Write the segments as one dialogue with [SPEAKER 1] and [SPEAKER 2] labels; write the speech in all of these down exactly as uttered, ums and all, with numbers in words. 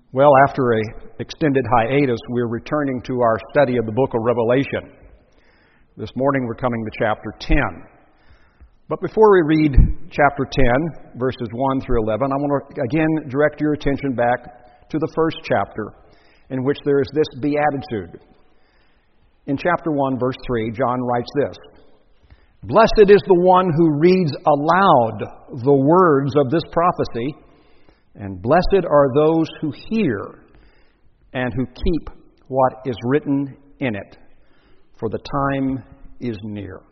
[SPEAKER 1] Well, after an extended hiatus, we're returning to our study of the book of Revelation. This morning we're coming to chapter ten. But before we read chapter ten, verses one through eleven, I want to again direct your attention back to the first chapter, in which there is this beatitude. In chapter one, verse three, John writes this: "Blessed is the one who reads aloud the words of this prophecy, and blessed are those who hear and who keep what is written in it, for the time is near."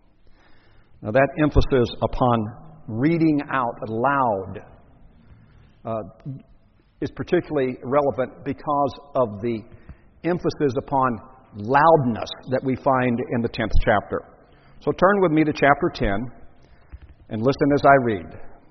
[SPEAKER 1] Now that emphasis upon reading out aloud uh, is particularly relevant because of the emphasis upon loudness that we find in the tenth chapter. So turn with me to chapter ten and listen as I read.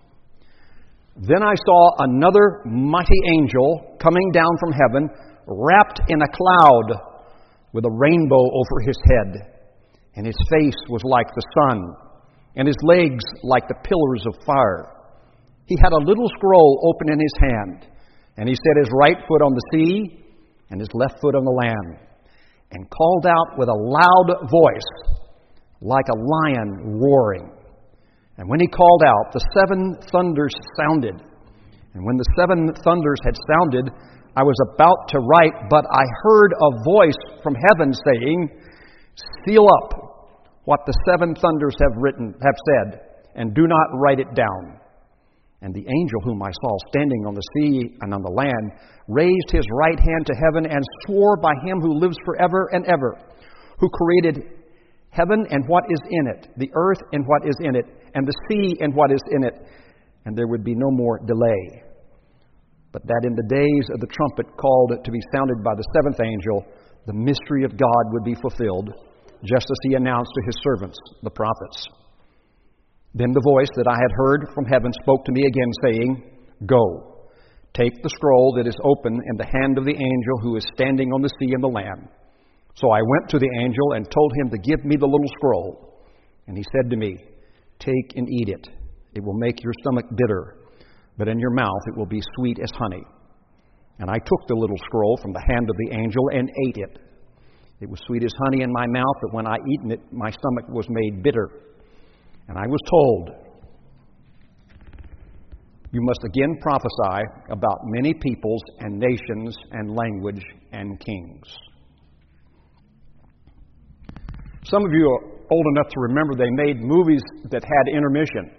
[SPEAKER 1] "Then I saw another mighty angel coming down from heaven, wrapped in a cloud, with a rainbow over his head. And his face was like the sun, and his legs like the pillars of fire. He had a little scroll open in his hand, and he set his right foot on the sea and his left foot on the land, and called out with a loud voice, like a lion roaring. And when he called out, the seven thunders sounded. And when the seven thunders had sounded, I was about to write, but I heard a voice from heaven saying, 'Seal up what the seven thunders have written, have said, and do not write it down.' And the angel whom I saw standing on the sea and on the land raised his right hand to heaven and swore by him who lives forever and ever, who created heaven and what is in it, the earth and what is in it, and the sea and what is in it, and there would be no more delay. But that in the days of the trumpet called to be sounded by the seventh angel, the mystery of God would be fulfilled, just as he announced to his servants, the prophets. Then the voice that I had heard from heaven spoke to me again, saying, 'Go, take the scroll that is open in the hand of the angel who is standing on the sea and the land.' So I went to the angel and told him to give me the little scroll. And he said to me, 'Take and eat it. It will make your stomach bitter, but in your mouth it will be sweet as honey.' And I took the little scroll from the hand of the angel and ate it. It was sweet as honey in my mouth, but when I eaten it, my stomach was made bitter. And I was told, 'You must again prophesy about many peoples and nations and language and kings.'" Some of you are old enough to remember they made movies that had intermission.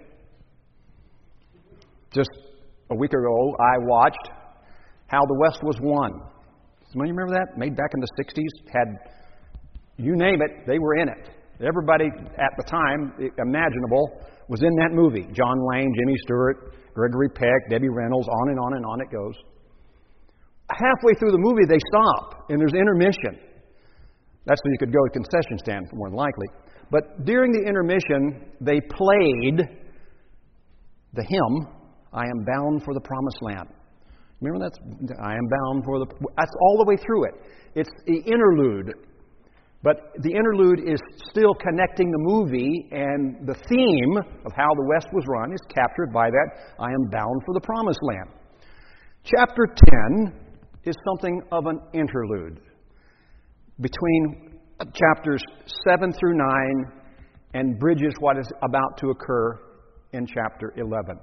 [SPEAKER 1] Just a week ago, I watched How the West Was Won. Somebody remember that? Made back in the sixties. Had, you name it, they were in it. Everybody at the time imaginable was in that movie. John Wayne, Jimmy Stewart, Gregory Peck, Debbie Reynolds, on and on and on it goes. Halfway through the movie, they stop, and there's intermission. That's so you could go to a concession stand, more than likely. But during the intermission, they played the hymn, "I Am Bound for the Promised Land." Remember that? I am bound for the... That's all the way through it. It's the interlude. But the interlude is still connecting the movie, and the theme of how the West was run is captured by that, "I am bound for the Promised Land." Chapter ten is something of an interlude between chapters seven through nine and bridges what is about to occur in chapter eleven.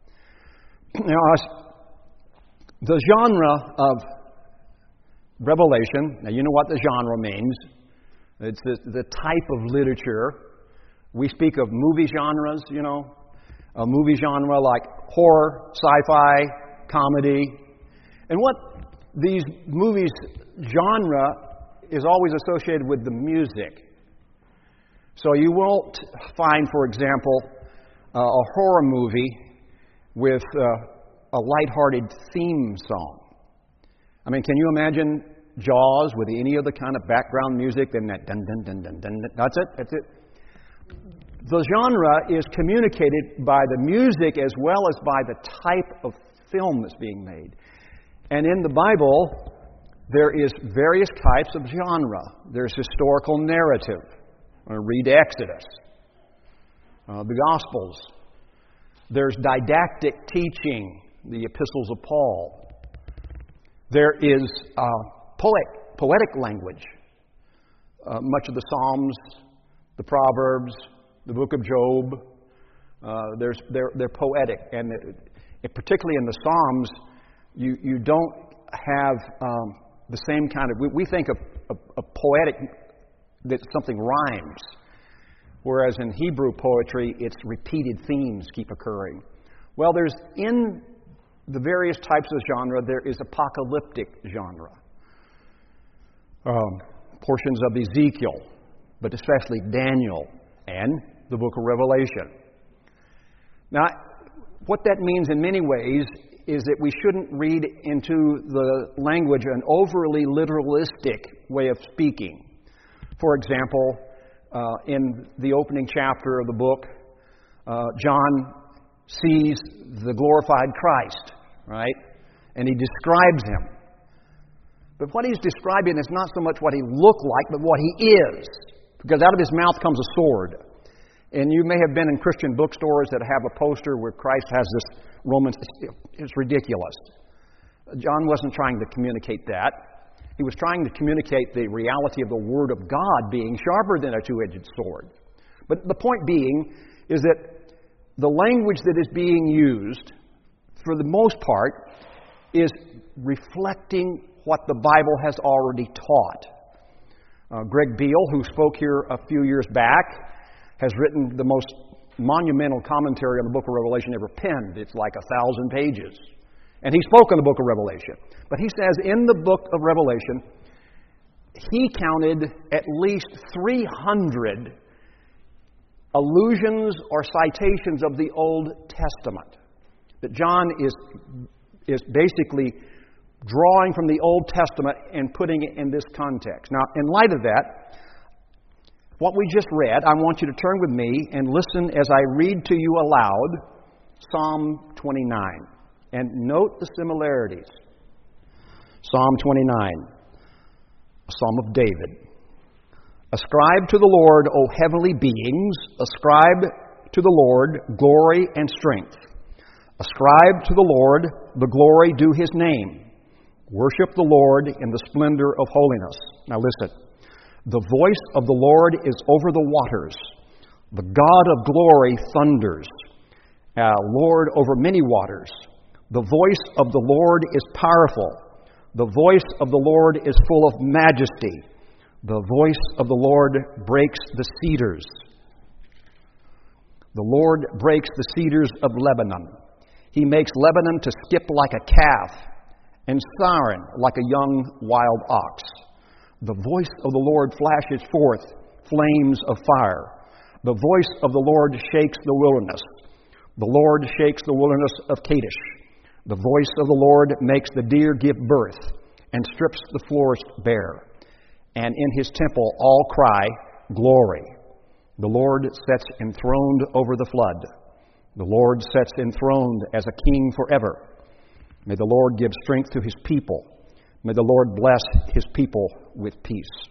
[SPEAKER 1] Now, the genre of Revelation, now you know what the genre means. It's the, the type of literature. We speak of movie genres, you know, a movie genre like horror, sci-fi, comedy. And what these movies genre is always associated with the music. So you won't find, for example, uh, a horror movie with uh, a lighthearted theme song. I mean, can you imagine Jaws with any other kind of background music than that dun dun dun dun dun? dun. That's it. That's it. The genre is communicated by the music as well as by the type of film that's being made. And in the Bible, there is various types of genre. There's historical narrative. I'm going to read Exodus, uh, the Gospels. There's didactic teaching, the epistles of Paul. There is uh, poet, poetic language. Uh, much of the Psalms, the Proverbs, the book of Job, uh, there's, they're, they're poetic. And it, it, particularly in the Psalms, you, you don't have um, the same kind of... We, we think of a poetic, that something rhymes. Whereas in Hebrew poetry, it's repeated themes keep occurring. Well, there's in the various types of genre, there is apocalyptic genre. Um, portions of Ezekiel, but especially Daniel and the book of Revelation. Now, what that means in many ways is that we shouldn't read into the language an overly literalistic way of speaking. For example, uh, in the opening chapter of the book, uh, John sees the glorified Christ, right? And he describes him. But what he's describing is not so much what he looked like, but what he is. Because out of his mouth comes a sword. And you may have been in Christian bookstores that have a poster where Christ has this Romans. It's ridiculous. John wasn't trying to communicate that. He was trying to communicate the reality of the Word of God being sharper than a two-edged sword. But the point being is that the language that is being used, for the most part, is reflecting what the Bible has already taught. Uh, Greg Beale, who spoke here a few years back, has written the most monumental commentary on the book of Revelation ever penned. It's like a thousand pages. And he spoke on the book of Revelation. But he says in the book of Revelation, he counted at least three hundred allusions or citations of the Old Testament. That John is, is basically drawing from the Old Testament and putting it in this context. Now, in light of that, what we just read, I want you to turn with me and listen as I read to you aloud Psalm twenty-nine. And note the similarities. Psalm twenty-nine, a psalm of David. Ascribe to the Lord, O heavenly beings, ascribe to the Lord glory and strength. Ascribe to the Lord the glory due His name. Worship the Lord in the splendor of holiness. Now listen. The voice of the Lord is over the waters. The God of glory thunders. Uh, Lord over many waters. The voice of the Lord is powerful. The voice of the Lord is full of majesty. The voice of the Lord breaks the cedars. The Lord breaks the cedars of Lebanon. He makes Lebanon to skip like a calf, and Saron like a young wild ox. The voice of the Lord flashes forth flames of fire. The voice of the Lord shakes the wilderness. The Lord shakes the wilderness of Kadesh. The voice of the Lord makes the deer give birth and strips the forest bare. And in His temple all cry, Glory. The Lord sits enthroned over the flood. The Lord sits enthroned as a king forever. May the Lord give strength to His people. May the Lord bless His people with peace.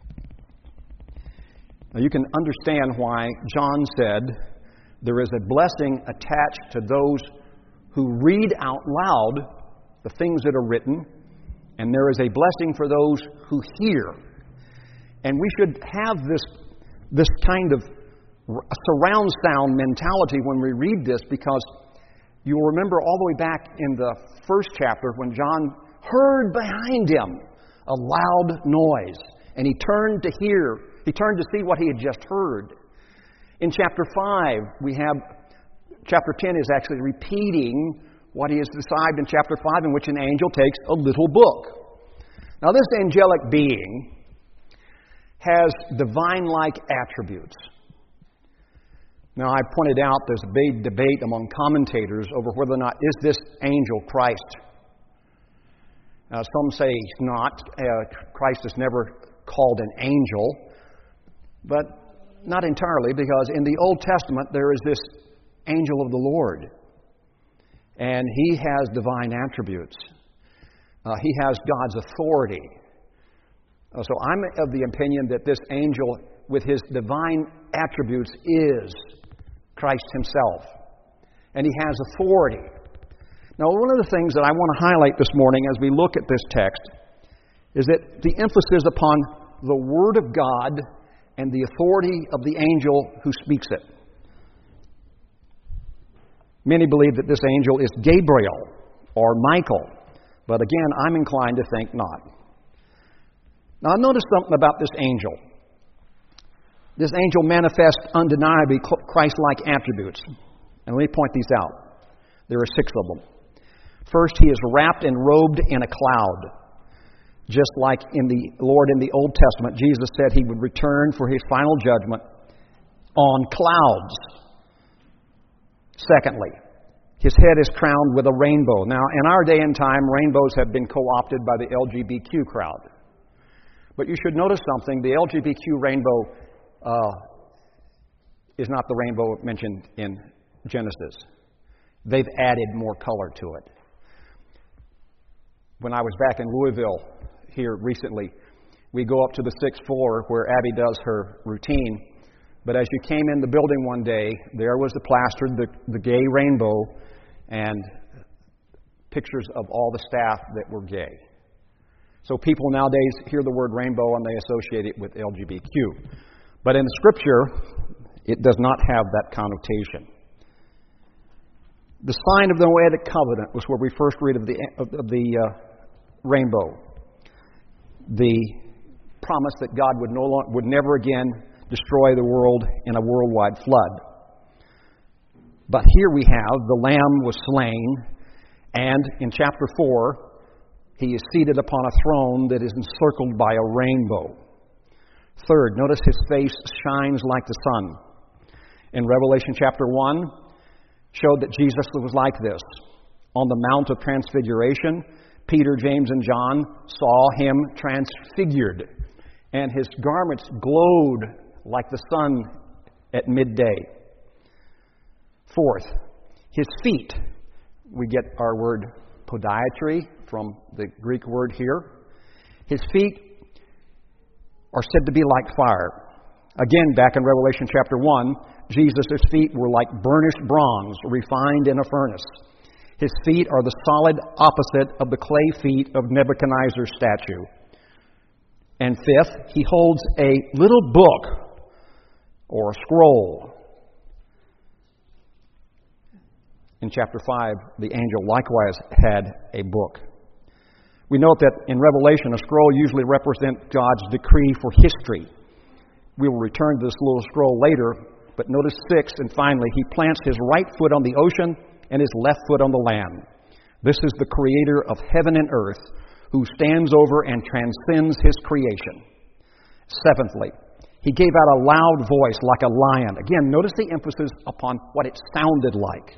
[SPEAKER 1] Now you can understand why John said there is a blessing attached to those who read out loud the things that are written, and there is a blessing for those who hear. And we should have this, this kind of surround sound mentality when we read this, because you'll remember all the way back in the first chapter when John heard behind him a loud noise, and he turned to hear, he turned to see what he had just heard. In chapter five, we have, chapter ten is actually repeating what he has described in chapter five, in which an angel takes a little book. Now, this angelic being has divine-like attributes. Now, I pointed out there's a big debate among commentators over whether or not is this angel Christ. Now, some say he's not. Uh, Christ is never called an angel, but not entirely, because in the Old Testament there is this angel of the Lord, and he has divine attributes. Uh, he has God's authority. Uh, so I'm of the opinion that this angel, with his divine attributes, is Christ Himself, and He has authority. Now, one of the things that I want to highlight this morning as we look at this text is that the emphasis upon the Word of God and the authority of the angel who speaks it. Many believe that this angel is Gabriel or Michael, but again, I'm inclined to think not. Now, notice something about this angel. This angel manifests undeniably Christ-like attributes. And let me point these out. There are six of them. First, he is wrapped and robed in a cloud. Just like in the Lord in the Old Testament, Jesus said he would return for his final judgment on clouds. Secondly, his head is crowned with a rainbow. Now, in our day and time, rainbows have been co-opted by the L G B T Q crowd. But you should notice something. The L G B T Q rainbow uh, is not the rainbow mentioned in Genesis. They've added more color to it. When I was back in Louisville here recently, we go up to the sixth floor where Abby does her routine. But as you came in the building one day, there was the plastered, the, the gay rainbow, and pictures of all the staff that were gay. So people nowadays hear the word rainbow and they associate it with L G B T Q. But in the Scripture, it does not have that connotation. The sign of the Noahic covenant was where we first read of the, of, of the uh, rainbow. The promise that God would, no long, would never again destroy the world in a worldwide flood. But here we have the Lamb was slain, and in chapter four, he is seated upon a throne that is encircled by a rainbow. Third, notice his face shines like the sun. In Revelation chapter one, showed that Jesus was like this. On the Mount of Transfiguration, Peter, James, and John saw him transfigured, and his garments glowed like the sun at midday. Fourth, his feet. We get our word podiatry from the Greek word here. His feet are said to be like fire. Again, back in Revelation chapter one, Jesus' feet were like burnished bronze, refined in a furnace. His feet are the solid opposite of the clay feet of Nebuchadnezzar's statue. And fifth, he holds a little book or a scroll. In chapter five, the angel likewise had a book. We note that in Revelation, a scroll usually represents God's decree for history. We will return to this little scroll later, but notice six, and finally, he plants his right foot on the ocean and his left foot on the land. This is the creator of heaven and earth, who stands over and transcends his creation. Seventhly, he gave out a loud voice like a lion. Again, notice the emphasis upon what it sounded like.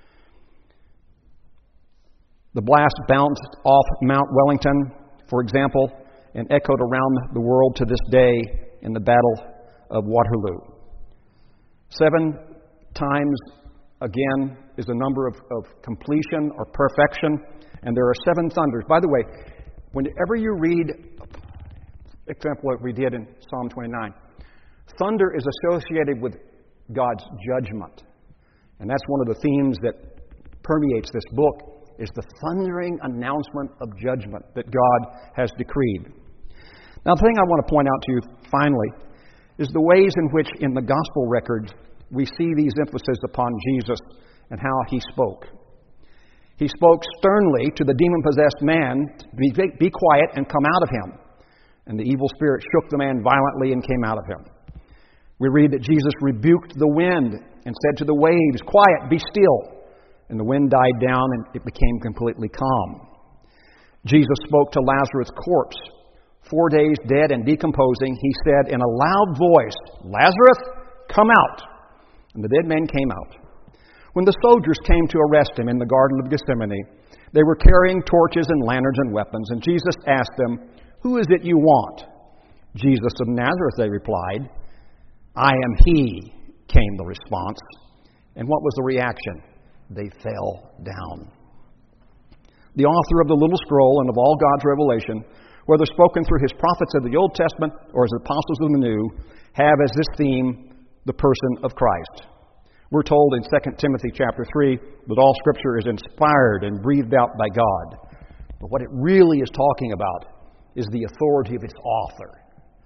[SPEAKER 1] The blast bounced off Mount Wellington, for example, and echoed around the world to this day in the Battle of Waterloo. Seven times, again, is the number of, of completion or perfection, and there are seven thunders. By the way, whenever you read, example what we did in Psalm twenty-nine, thunder is associated with God's judgment. And that's one of the themes that permeates this book, is the thundering announcement of judgment that God has decreed. Now, the thing I want to point out to you finally is the ways in which in the gospel records we see these emphases upon Jesus and how he spoke. He spoke sternly to the demon-possessed man, be, be quiet and come out of him. And the evil spirit shook the man violently and came out of him. We read that Jesus rebuked the wind and said to the waves, "Quiet, be still." And the wind died down and it became completely calm. Jesus spoke to Lazarus' corpse. Four days dead and decomposing, he said in a loud voice, "Lazarus, come out." And the dead man came out. When the soldiers came to arrest him in the Garden of Gethsemane, they were carrying torches and lanterns and weapons, and Jesus asked them, "Who is it you want?" "Jesus of Nazareth," they replied. "I am he," came the response. And what was the reaction? They fell down. The author of the little scroll and of all God's revelation, whether spoken through his prophets of the Old Testament or as apostles of the New, have as this theme the person of Christ. We're told in Second Timothy chapter three that all Scripture is inspired and breathed out by God. But what it really is talking about is the authority of its author.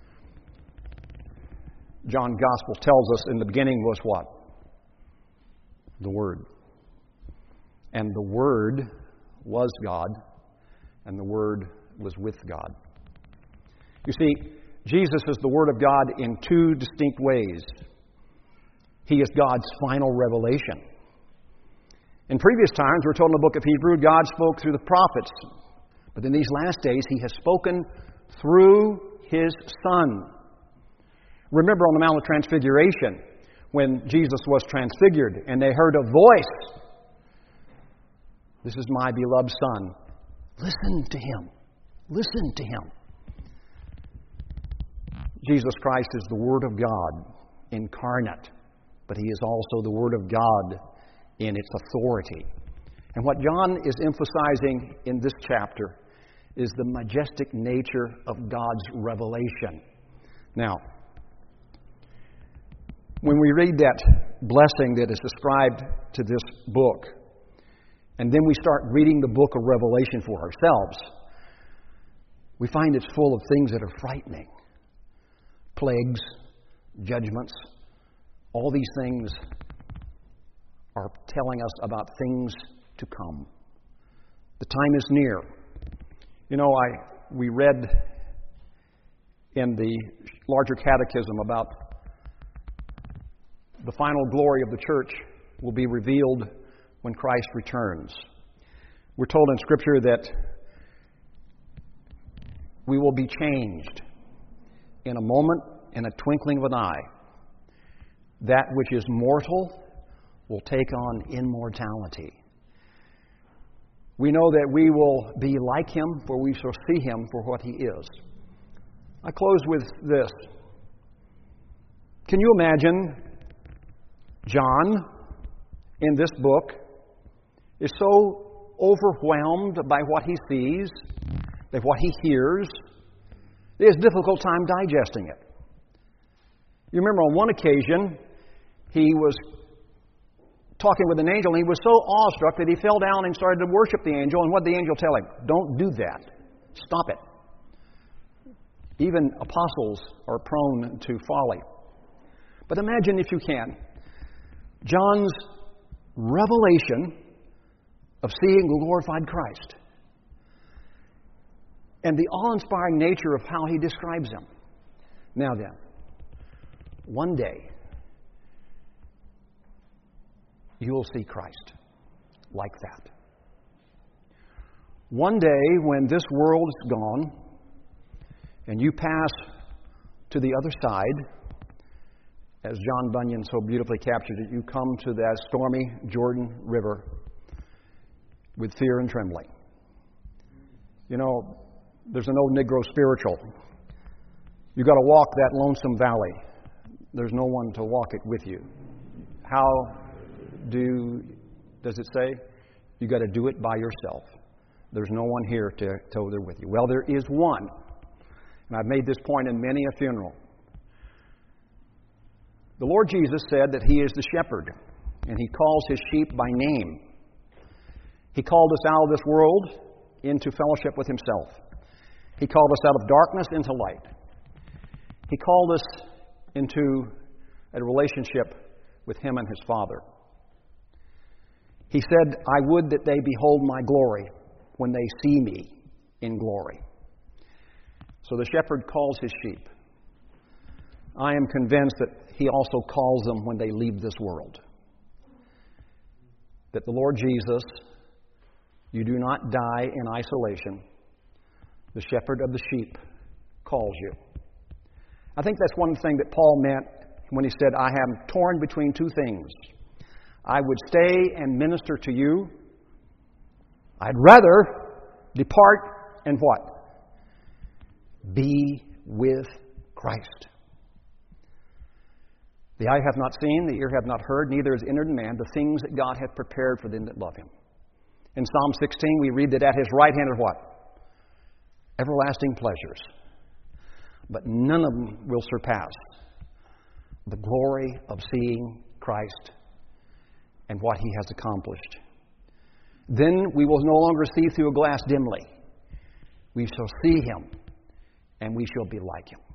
[SPEAKER 1] John's Gospel tells us in the beginning was what? The Word. And the Word was God, and the Word was with God. You see, Jesus is the Word of God in two distinct ways. He is God's final revelation. In previous times, we're told in the book of Hebrews, God spoke through the prophets. But in these last days, He has spoken through His Son. Remember on the Mount of Transfiguration, when Jesus was transfigured, and they heard a voice. This is my beloved Son. Listen to Him. Listen to Him. Jesus Christ is the Word of God incarnate, but He is also the Word of God in its authority. And what John is emphasizing in this chapter is the majestic nature of God's revelation. Now, when we read that blessing that is ascribed to this book, and then we start reading the book of Revelation for ourselves, we find it's full of things that are frightening. Plagues, judgments, all these things are telling us about things to come. The time is near. You know, I we read in the larger catechism about the final glory of the church will be revealed when Christ returns. We're told in Scripture that we will be changed in a moment, in a twinkling of an eye. That which is mortal will take on immortality. We know that we will be like Him, for we shall see Him for what He is. I close with this. Can you imagine John, in this book, is so overwhelmed by what he sees, by what he hears, he has a difficult time digesting it. You remember on one occasion, he was talking with an angel, and he was so awestruck that he fell down and started to worship the angel. And what did the angel tell him? Don't do that. Stop it. Even apostles are prone to folly. But imagine, if you can, John's revelation of seeing the glorified Christ and the awe-inspiring nature of how he describes Him. Now then, one day, you'll see Christ like that. One day, when this world is gone and you pass to the other side, as John Bunyan so beautifully captured it, you come to that stormy Jordan River with fear and trembling. You know, there's an old Negro spiritual. You've got to walk that lonesome valley. There's no one to walk it with you. How do, does it say? You've got to do it by yourself. There's no one here to go there with you. Well, there is one. And I've made this point in many a funeral. The Lord Jesus said that He is the shepherd, and He calls His sheep by name. He called us out of this world into fellowship with Himself. He called us out of darkness into light. He called us into a relationship with Him and His Father. He said, I would that they behold my glory when they see me in glory. So the shepherd calls his sheep. I am convinced that He also calls them when they leave this world. That the Lord Jesus, you do not die in isolation. The shepherd of the sheep calls you. I think that's one thing that Paul meant when he said, I am torn between two things. I would stay and minister to you. I'd rather depart and what? Be with Christ. The eye hath not seen, the ear hath not heard, neither has entered in man the things that God hath prepared for them that love Him. In Psalm sixteen, we read that at His right hand are what? Everlasting pleasures. But none of them will surpass the glory of seeing Christ and what He has accomplished. Then we will no longer see through a glass dimly. We shall see Him, and we shall be like Him.